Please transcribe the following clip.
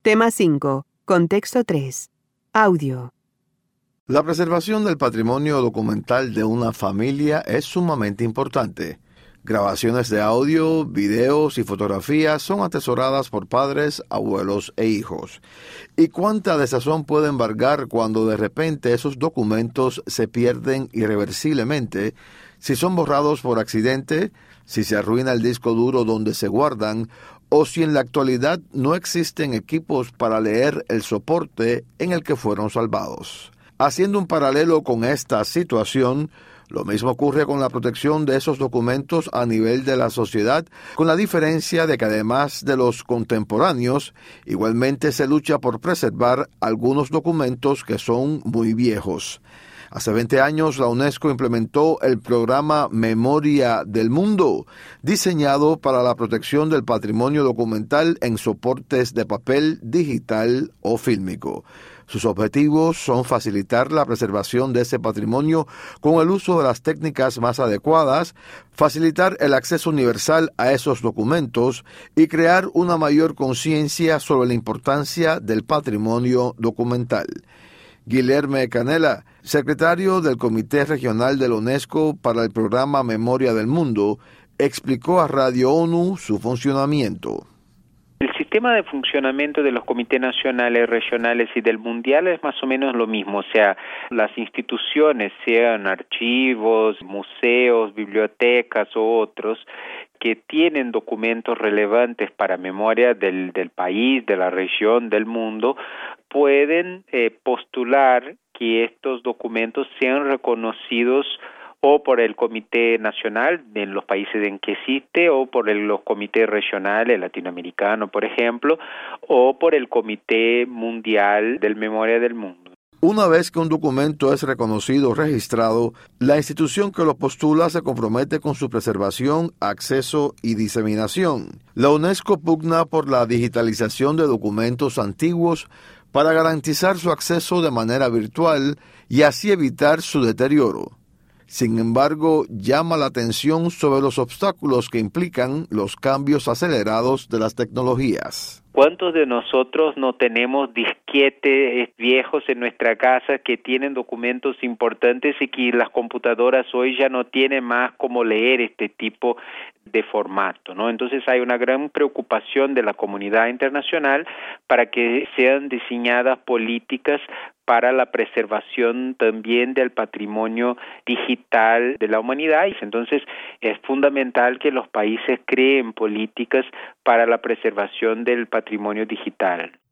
Tema 5. Contexto 3. Audio. La preservación del patrimonio documental de una familia es sumamente importante. Grabaciones de audio, videos y fotografías son atesoradas por padres, abuelos e hijos. ¿Y cuánta desazón puede embargar cuando de repente esos documentos se pierden irreversiblemente, si son borrados por accidente, si se arruina el disco duro donde se guardan, o si en la actualidad no existen equipos para leer el soporte en el que fueron salvados? Haciendo un paralelo con esta situación, lo mismo ocurre con la protección de esos documentos a nivel de la sociedad, con la diferencia de que además de los contemporáneos, igualmente se lucha por preservar algunos documentos que son muy viejos. Hace 20 años la UNESCO implementó el programa Memoria del Mundo, diseñado para la protección del patrimonio documental en soportes de papel, digital o fílmico. Sus objetivos son facilitar la preservación de ese patrimonio con el uso de las técnicas más adecuadas, facilitar el acceso universal a esos documentos y crear una mayor conciencia sobre la importancia del patrimonio documental. Guilherme Canella, secretario del Comité Regional de la UNESCO para el programa Memoria del Mundo, explicó a Radio ONU su funcionamiento. El sistema de funcionamiento de los comités nacionales, regionales y del mundial es más o menos lo mismo, o sea, las instituciones, sean archivos, museos, bibliotecas u otros, que tienen documentos relevantes para memoria del país, de la región, del mundo, pueden postular que estos documentos sean reconocidos o por el Comité Nacional en los países en que existe, o por los comités regionales, latinoamericano, por ejemplo, o por el Comité Mundial del Memoria del Mundo. Una vez que un documento es reconocido o registrado, la institución que lo postula se compromete con su preservación, acceso y diseminación. La UNESCO pugna por la digitalización de documentos antiguos para garantizar su acceso de manera virtual y así evitar su deterioro. Sin embargo, llama la atención sobre los obstáculos que implican los cambios acelerados de las tecnologías. ¿Cuántos de nosotros no tenemos disquetes viejos en nuestra casa que tienen documentos importantes y que las computadoras hoy ya no tienen más cómo leer este tipo de formato, ¿no? Entonces hay una gran preocupación de la comunidad internacional para que sean diseñadas políticas para la preservación también del patrimonio digital de la humanidad. Entonces es fundamental que los países creen políticas para la preservación del patrimonio digital.